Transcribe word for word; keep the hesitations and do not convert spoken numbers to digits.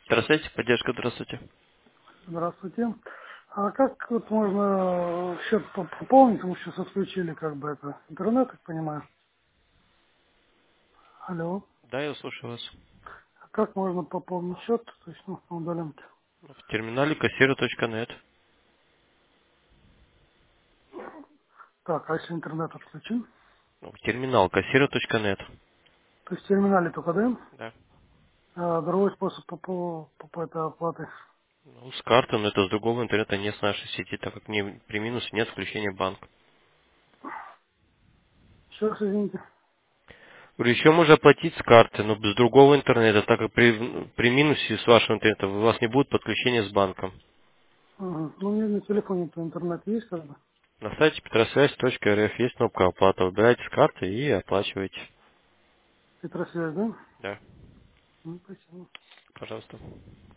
Здравствуйте, поддержка, здравствуйте. Здравствуйте. А как вот можно счет по- пополнить? Мы сейчас отключили как бы это интернет, так понимаю. Алло. Да, я слушаю вас. А как можно пополнить счет? То есть, ну, на удаленке. В терминале кассира точка нет. Так, а если интернет отключим? В терминал кассира точка нет. То есть в терминале только даем, Да. а другой способ по, по, по, по этой оплаты. Ну, с карты, но это с другого интернета, не с нашей сети, так как не, при минусе нет включения банка. Еще раз извините. Говорю, еще можно оплатить с карты, но с другого интернета, так как при, при минусе с вашего интернета у вас не будет подключения с банком. Ага. Ну, у меня на телефоне-то интернет есть как бы. На сайте петросвязь точка эр эф есть кнопка оплата. Выбирайте с карты и оплачиваете. Петросвязь, да? Да, Ну, спасибо. пожалуйста.